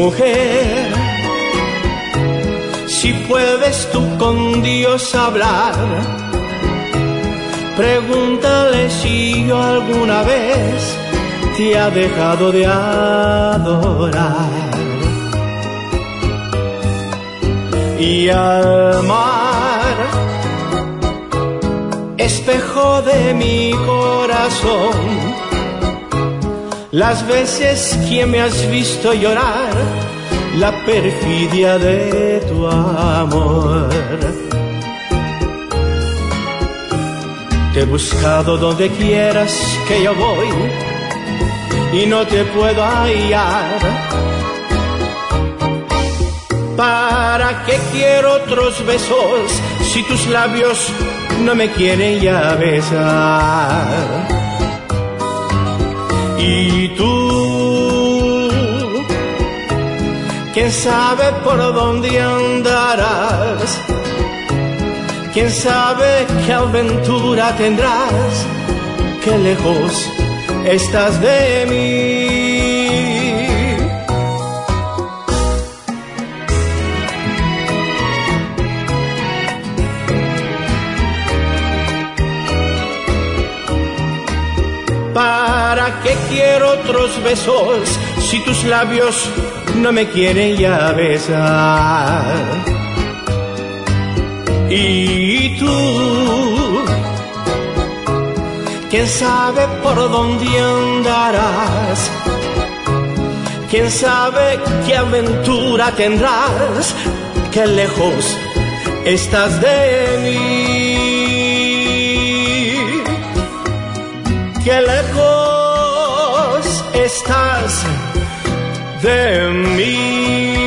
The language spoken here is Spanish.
Mujer, si puedes tú con Dios hablar, pregúntale si yo alguna vez te ha dejado de adorar. Y al mar, espejo de mi corazón, las veces que me has visto llorar, la perfidia de tu amor. Te he buscado donde quieras que yo voy y no te puedo hallar. ¿Para qué quiero otros besos si tus labios no me quieren ya besar? Y tú, ¿quién sabe por dónde andarás? ¿Quién sabe qué aventura tendrás? Qué lejos estás de mí. ¿Para qué quiero otros besos si tus labios no me quieren ya besar? Y tú, ¿quién sabe por dónde andarás? ¿Quién sabe qué aventura tendrás? Qué lejos estás de mí. Qué lejos estás de mí.